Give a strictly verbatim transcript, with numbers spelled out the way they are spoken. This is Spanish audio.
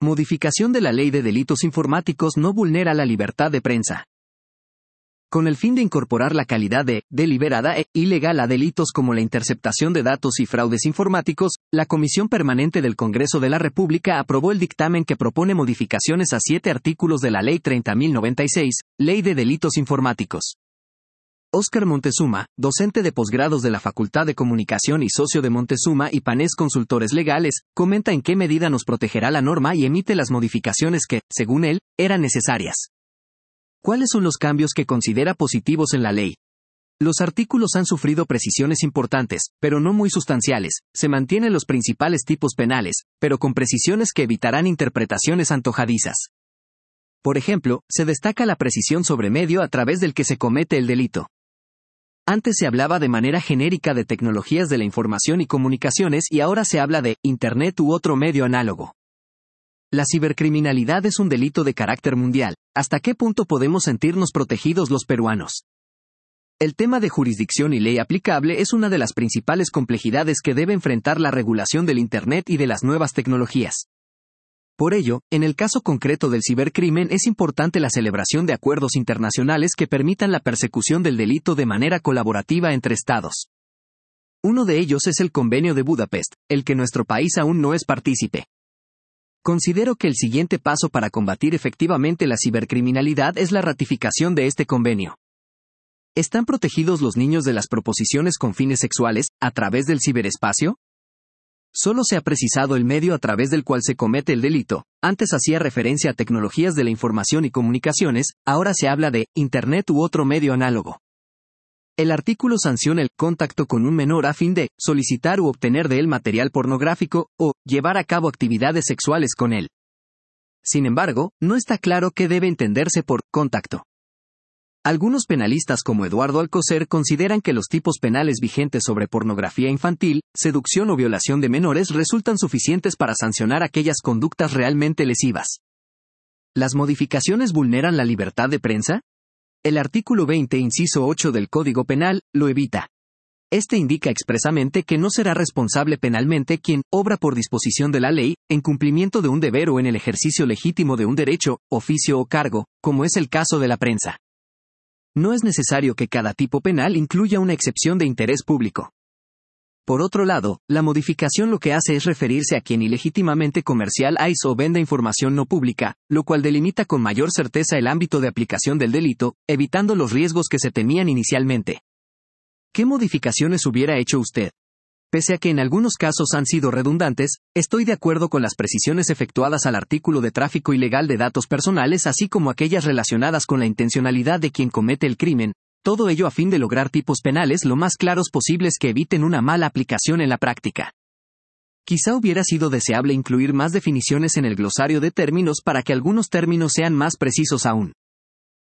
Modificación de la Ley de Delitos Informáticos no vulnera la libertad de prensa. Con el fin de incorporar la calidad de deliberada e ilegal a delitos como la interceptación de datos y fraudes informáticos, la Comisión Permanente del Congreso de la República aprobó el dictamen que propone modificaciones a siete artículos de la Ley treinta mil noventa y seis, Ley de Delitos Informáticos. Óscar Montezuma, docente de posgrados de la Facultad de Comunicación y socio de Montezuma y Panés Consultores Legales, comenta en qué medida nos protegerá la norma y emite las modificaciones que, según él, eran necesarias. ¿Cuáles son los cambios que considera positivos en la ley? Los artículos han sufrido precisiones importantes, pero no muy sustanciales. Se mantienen los principales tipos penales, pero con precisiones que evitarán interpretaciones antojadizas. Por ejemplo, se destaca la precisión sobre medio a través del que se comete el delito. Antes se hablaba de manera genérica de tecnologías de la información y comunicaciones y ahora se habla de Internet u otro medio análogo. La cibercriminalidad es un delito de carácter mundial. ¿Hasta qué punto podemos sentirnos protegidos los peruanos? El tema de jurisdicción y ley aplicable es una de las principales complejidades que debe enfrentar la regulación del Internet y de las nuevas tecnologías. Por ello, en el caso concreto del cibercrimen es importante la celebración de acuerdos internacionales que permitan la persecución del delito de manera colaborativa entre Estados. Uno de ellos es el Convenio de Budapest, el que nuestro país aún no es partícipe. Considero que el siguiente paso para combatir efectivamente la cibercriminalidad es la ratificación de este convenio. ¿Están protegidos los niños de las proposiciones con fines sexuales, a través del ciberespacio? Solo se ha precisado el medio a través del cual se comete el delito. Antes hacía referencia a tecnologías de la información y comunicaciones, ahora se habla de Internet u otro medio análogo. El artículo sanciona el contacto con un menor a fin de solicitar u obtener de él material pornográfico, o llevar a cabo actividades sexuales con él. Sin embargo, no está claro qué debe entenderse por contacto. Algunos penalistas como Eduardo Alcocer consideran que los tipos penales vigentes sobre pornografía infantil, seducción o violación de menores resultan suficientes para sancionar aquellas conductas realmente lesivas. ¿Las modificaciones vulneran la libertad de prensa? El artículo veinte, inciso ocho del Código Penal, lo evita. Este indica expresamente que no será responsable penalmente quien obra por disposición de la ley, en cumplimiento de un deber o en el ejercicio legítimo de un derecho, oficio o cargo, como es el caso de la prensa. No es necesario que cada tipo penal incluya una excepción de interés público. Por otro lado, la modificación lo que hace es referirse a quien ilegítimamente comercializa o venda información no pública, lo cual delimita con mayor certeza el ámbito de aplicación del delito, evitando los riesgos que se temían inicialmente. ¿Qué modificaciones hubiera hecho usted? Pese a que en algunos casos han sido redundantes, estoy de acuerdo con las precisiones efectuadas al artículo de tráfico ilegal de datos personales así como aquellas relacionadas con la intencionalidad de quien comete el crimen. Todo ello a fin de lograr tipos penales lo más claros posibles que eviten una mala aplicación en la práctica. Quizá hubiera sido deseable incluir más definiciones en el glosario de términos para que algunos términos sean más precisos aún.